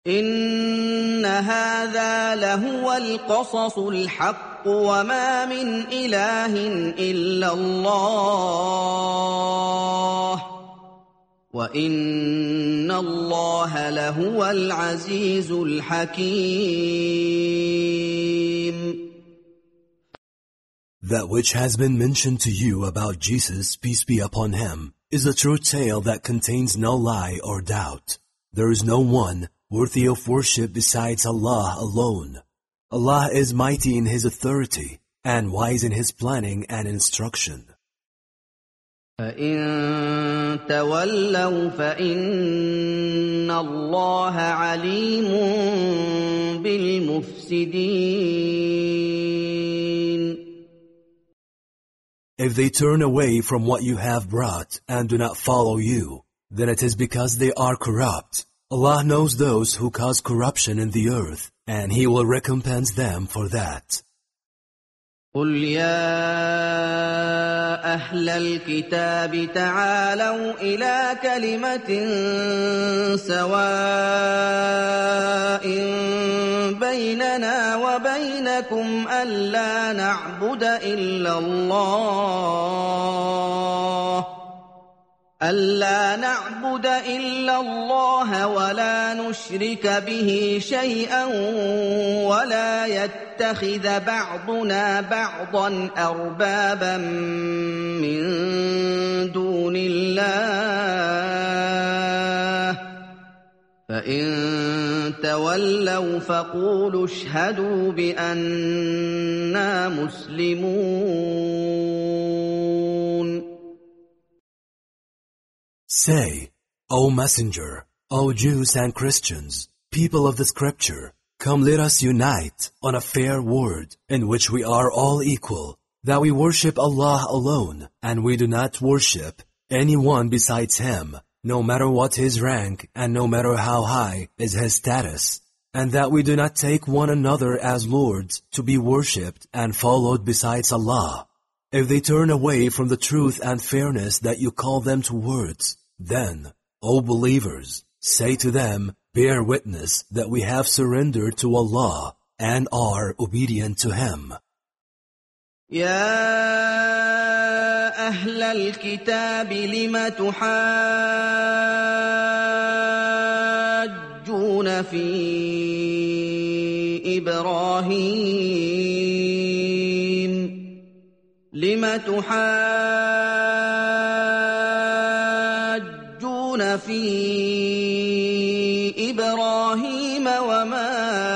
إِنَّ هَٰذَا لَهُوَ الْقَصَصُ الْحَقُّ وَمَا مِنْ إِلَٰهٍ إِلَّا اللَّهُ وَإِنَّ اللَّهَ لَهُوَ الْعَزِيزُ الْحَكِيمُ. That which has been mentioned to you about Jesus, peace be upon him, is a true tale that contains no lie or doubt. There is no one worthy of worship besides Allah alone. Allah is mighty in His authority and wise in His planning and instruction. فَإِن تَوَلَّوْا فَإِنَّ اللَّهَ عَلِيمٌ بِالْمُفْسِدِينَ. If they turn away from what you have brought and do not follow you, then it is because they are corrupt. Allah knows those who cause corruption in the earth, and He will recompense them for that. قُلْ يَا أَهْلَ الْكِتَابِ تَعَالَوْا إِلَىٰ كَلِمَةٍ سَوَاءٍ بَيْنَنَا وَبَيْنَكُمْ أَلَّا نَعْبُدَ إِلَّا اللَّهَ وَلَا نُشْرِكَ بِهِ شَيْئًا وَلَا يَتَّخِذَ بَعْضُنَا بَعْضًا أَرْبَابًا مِّن دُونِ اللَّهِ ۚ فَإِن تَوَلَّوْا فَقُولُوا اشْهَدُوا بِأَنَّا مُسْلِمُونَ. Say, O Messenger, O Jews and Christians, people of the Scripture, come let us unite on a fair word in which we are all equal, that we worship Allah alone, and we do not worship anyone besides Him, no matter what his rank and no matter how high is his status, and that we do not take one another as lords to be worshipped and followed besides Allah. If they turn away from the truth and fairness that you call them towards, then, O believers, say to them, bear witness that we have surrendered to Allah and are obedient to Him. يَا أَهْلَ الْكِتَابِ لِمَ تُحَاجُّونَ فِي إِبْرَاهِيمَ وَمَا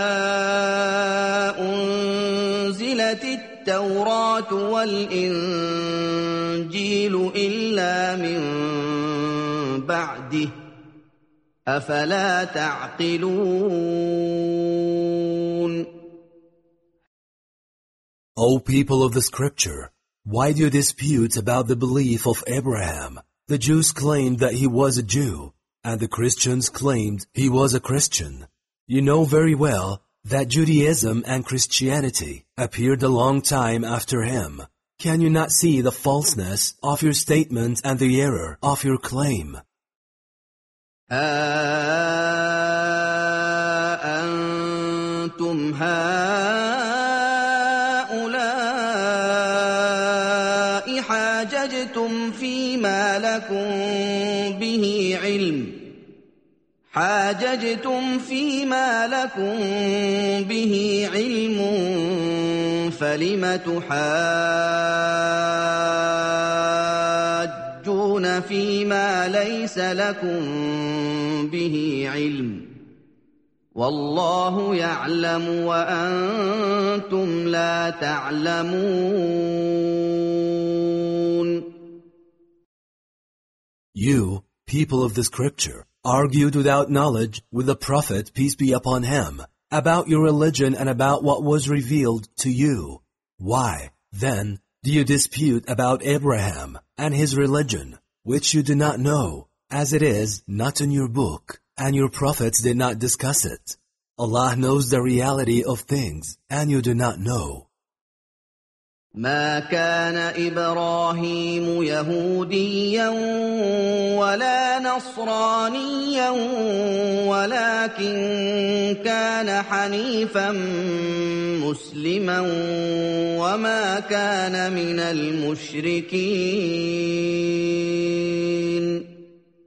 أُنزِلَتِ التَّوْرَاةُ وَالْإِنجِيلُ إِلَّا مِن بَعْدِهِ ۚ أَفَلَا تَعْقِلُونَ. O people of the Scripture, why do you dispute about the belief of Abraham? The Jews claimed that he was a Jew, and the Christians claimed he was a Christian. You know very well that Judaism and Christianity appeared a long time after him. Can you not see the falseness of your statement and the error of your claim? أَأَنتُمْ هَٰؤُلَاءِ حَاجَجْتُمْ فِيمَا لَكُم بِهِ عِلْمٌ فَلِمَ تُحَاجُّونَ فِيمَا لَيْسَ لَكُم بِهِ عِلْمٌ وَاللَّهُ يَعْلَمُ وَأَنتُمْ لَا تَعْلَمُونَ. You, people of the Scripture, argued without knowledge with the Prophet, peace be upon him, about your religion and about what was revealed to you. Why, then, do you dispute about Abraham and his religion, which you do not know, as it is not in your book, and your prophets did not discuss it? Allah knows the reality of things, and you do not know. ما كان إبراهيم يهوديا ولا نصرانيا ولكن كان حنيفا مسلما وما كان من المشركين.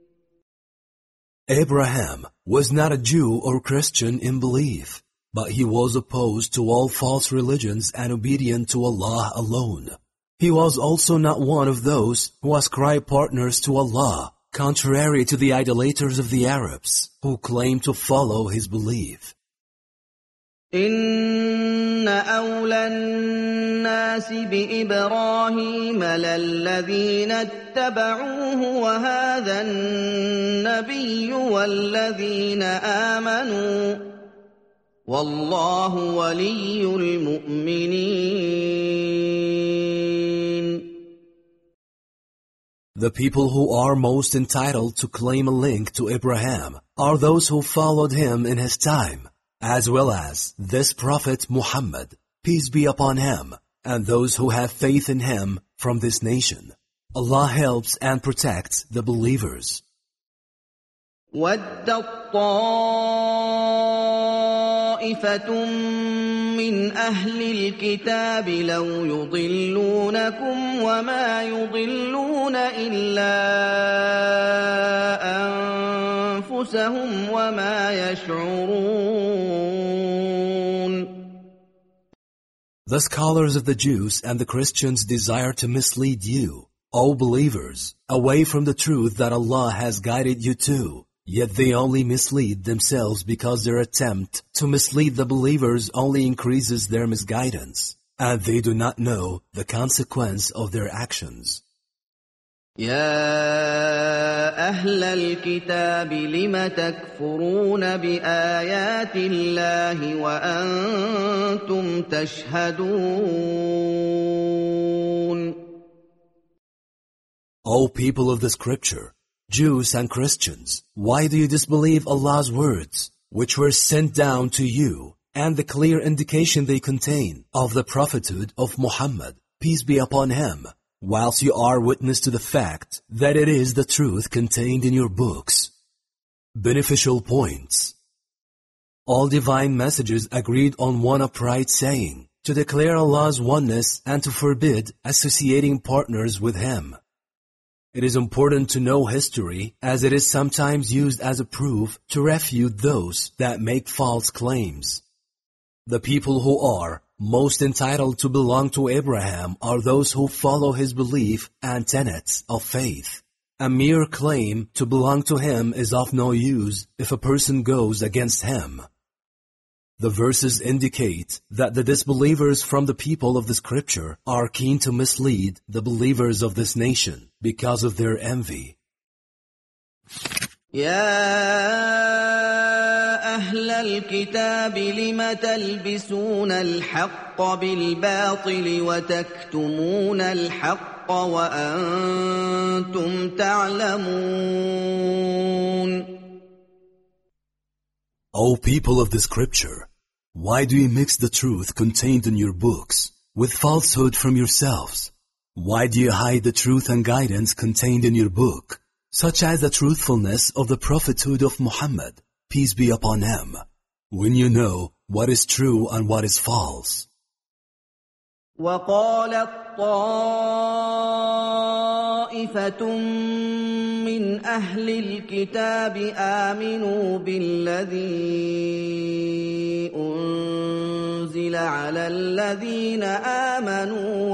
Abraham was not a Jew or Christian in belief, but he was opposed to all false religions and obedient to Allah alone. He was also not one of those who ascribe partners to Allah, contrary to the idolaters of the Arabs, who claim to follow his belief. إن أولى الناس بإبراهيم للذين اتبعوه وهذا النبي والذين آمنوا والله ولي المؤمنين. The people who are most entitled to claim a link to Abraham are those who followed him in his time, as well as this Prophet Muhammad, peace be upon him, and those who have faith in him from this nation. Allah helps and protects the believers. وَدَّت طَّائِفَةٌ مِّنْ أَهْلِ الْكِتَابِ لَوْ يُضِلُّونَكُمْ وَمَا يُضِلُّونَ إِلَّا أَنفُسَهُمْ وَمَا يَشْعُرُونَ. The scholars of the Jews and the Christians desire to mislead you, O believers, away from the truth that Allah has guided you to. Yet they only mislead themselves because their attempt to mislead the believers only increases their misguidance, and they do not know the consequence of their actions. يا أهل الكتاب لم تكفرون بآيات الله وأنتم تشهدون. O people of the scripture, Jews and Christians, why do you disbelieve Allah's words, which were sent down to you, and the clear indication they contain of the prophethood of Muhammad, peace be upon him, whilst you are witness to the fact that it is the truth contained in your books? Beneficial points. All divine messages agreed on one upright saying, to declare Allah's oneness and to forbid associating partners with him. It is important to know history, as it is sometimes used as a proof to refute those that make false claims. The people who are most entitled to belong to Abraham are those who follow his belief and tenets of faith. A mere claim to belong to him is of no use if a person goes against him. The verses indicate that the disbelievers from the people of the scripture are keen to mislead the believers of this nation because of their envy. أهل الكتاب لم تلبسون الحق بالباطل وتكتمون الحق وأنتم تعلمون. O people of the scripture, why do you mix the truth contained in your books with falsehood from yourselves? Why do you hide the truth and guidance contained in your book, such as the truthfulness of the prophethood of Muhammad, peace be upon him, when you know what is true and what is false? وقالت طائفة من أهل الكتاب آمنوا بالذي أنزل على الذين آمنوا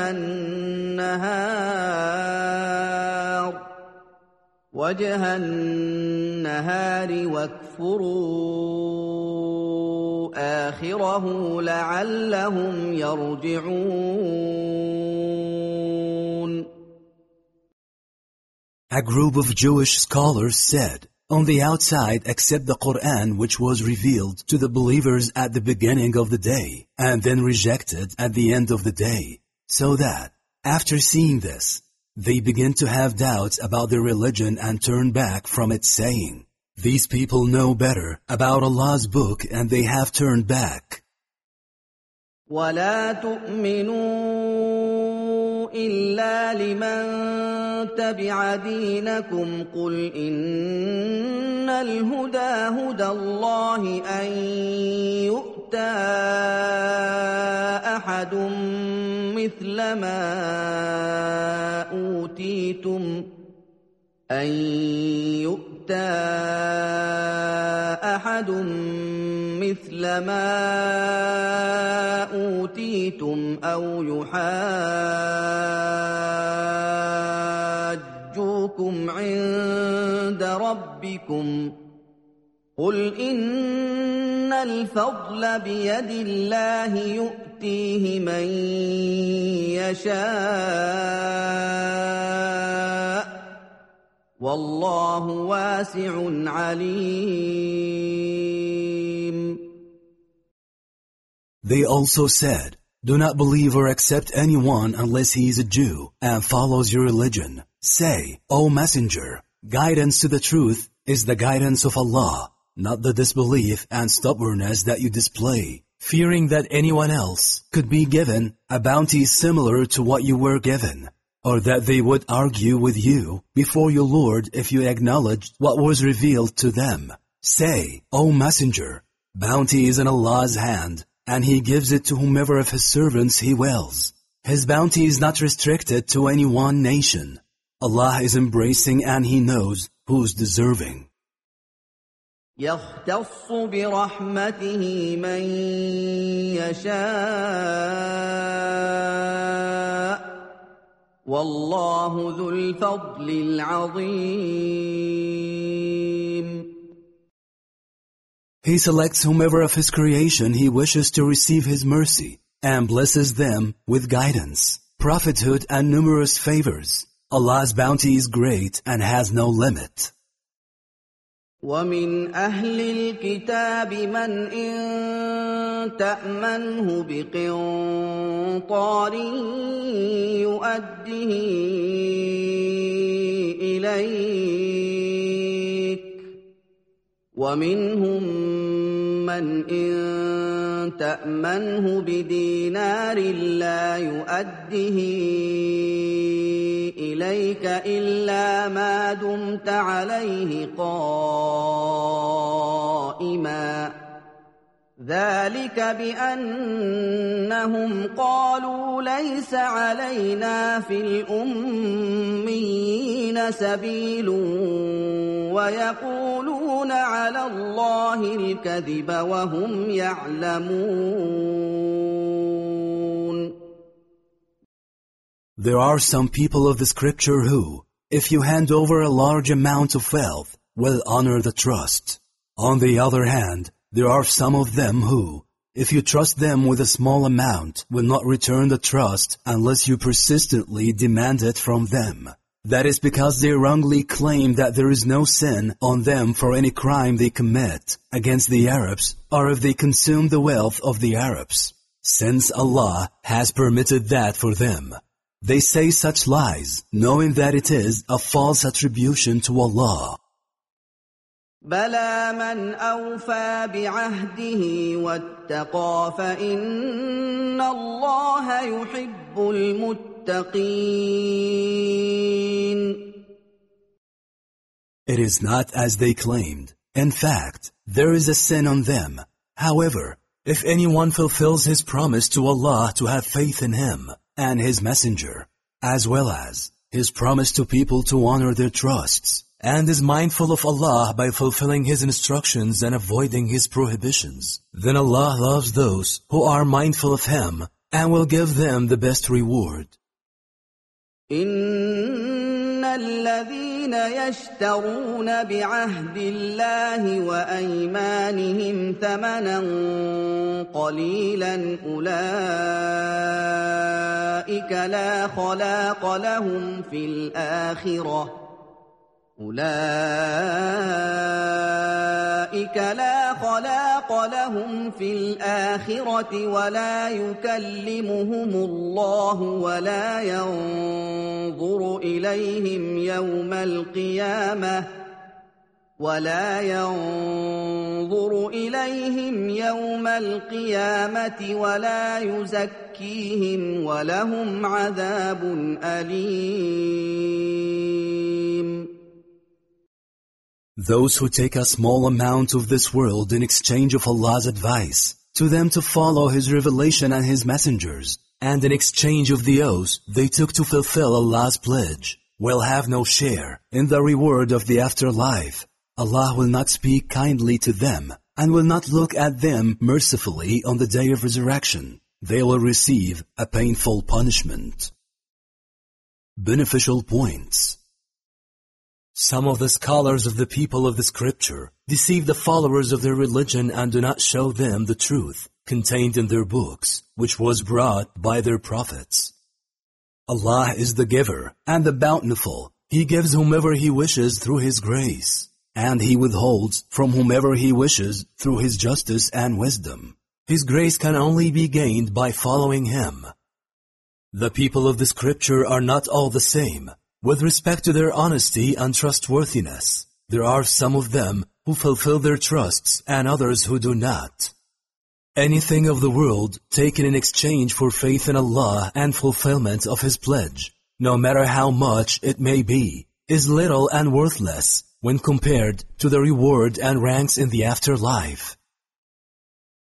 وجه النهار واكفروا آخره لعلهم يرجعون. A group of Jewish scholars said, on the outside accept the Quran which was revealed to the believers at the beginning of the day and then rejected at the end of the day, so that, after seeing this, they begin to have doubts about their religion and turn back from it, saying, these people know better about Allah's book and they have turned back. ولا تؤمنوا إلا لمن تبع دينكم قل إن الهدى هدى الله أن يؤتى أحد مثل ما أوتيتم أو يحاجوكم عند ربكم قل إن الفضل بيد الله يؤتيه من يشاء والله واسع عليم. They also said, "Do not believe or accept anyone unless he is a Jew and follows your religion. Say, O Messenger, guidance to the truth is the guidance of Allah, not the disbelief and stubbornness that you display, fearing that anyone else could be given a bounty similar to what you were given, or that they would argue with you before your Lord if you acknowledged what was revealed to them. Say, O Messenger, bounty is in Allah's hand, and He gives it to whomever of His servants He wills. His bounty is not restricted to any one nation. Allah is embracing and He knows who's deserving." يختص برحمته من يشاء والله ذو الفضل العظيم. He selects whomever of His creation He wishes to receive His mercy and blesses them with guidance, prophethood and numerous favors. Allah's bounty is great and has no limit. وَمِنْ أَهْلِ الْكِتَابِ مَنْ إِنْ تَأْمَنْهُ بِقِنْطَارٍ يُؤَدِّهِ إِلَيْكَ وَمِنْهُمْ مَنْ إِنْ تَأْمَنْهُ بِدِينَارٍ لَا يُؤَدِّهِ إِلَيْكَ إِلَّا مَا دُمْتَ عَلَيْهِ قَائِمًا ذَلِكَ بِأَنَّهُمْ قَالُوا لَيْسَ عَلَيْنَا فِي الْأُمِّيِّينَ سَبِيلٌ وَيَقُولُونَ عَلَى اللَّهِ الْكَذِبَ وَهُمْ يَعْلَمُونَ. There are some people of the scripture who, if you hand over a large amount of wealth, will honor the trust. On the other hand, there are some of them who, if you trust them with a small amount, will not return the trust unless you persistently demand it from them. That is because they wrongly claim that there is no sin on them for any crime they commit against the Arabs or if they consume the wealth of the Arabs, since Allah has permitted that for them. They say such lies, knowing that it is a false attribution to Allah. بَلَى مَنْ أَوْفَى بِعَهْدِهِ وَاتَّقَى فَإِنَّ اللَّهَ يُحِبُّ الْمُتَّقِينَ. It is not as they claimed. In fact, there is a sin on them. However, if anyone fulfills his promise to Allah to have faith in Him and His Messenger, as well as His promise to people to honor their trusts, and is mindful of Allah by fulfilling His instructions and avoiding His prohibitions, then Allah loves those who are mindful of Him and will give them the best reward. إِنَّ الَّذِينَ يَشْتَرُونَ بِعَهْدِ اللَّهِ وَأَيْمَانِهِمْ ثَمَنًا قَلِيلًا أُولَئِكَ لا خلاق لهم في الآخرة ولا يكلمهم الله ولا ينظر إليهم يوم القيامة ولا ينظر إليهم يوم القيامة ولا يزكيهم ولهم عذاب أليم. Those who take a small amount of this world in exchange of Allah's advice, to them to follow His revelation and His messengers, and in exchange of the oaths they took to fulfill Allah's pledge, will have no share in the reward of the afterlife. Allah will not speak kindly to them, and will not look at them mercifully on the day of resurrection. They will receive a painful punishment. Beneficial points. Some of the scholars of the people of the scripture deceive the followers of their religion and do not show them the truth contained in their books, which was brought by their prophets. Allah is the giver and the bountiful. He gives whomever He wishes through His grace, and He withholds from whomever He wishes through His justice and wisdom. His grace can only be gained by following Him. The people of the scripture are not all the same. With respect to their honesty and trustworthiness, there are some of them who fulfill their trusts and others who do not. Anything of the world taken in exchange for faith in Allah and fulfillment of His pledge, no matter how much it may be, is little and worthless when compared to the reward and ranks in the afterlife.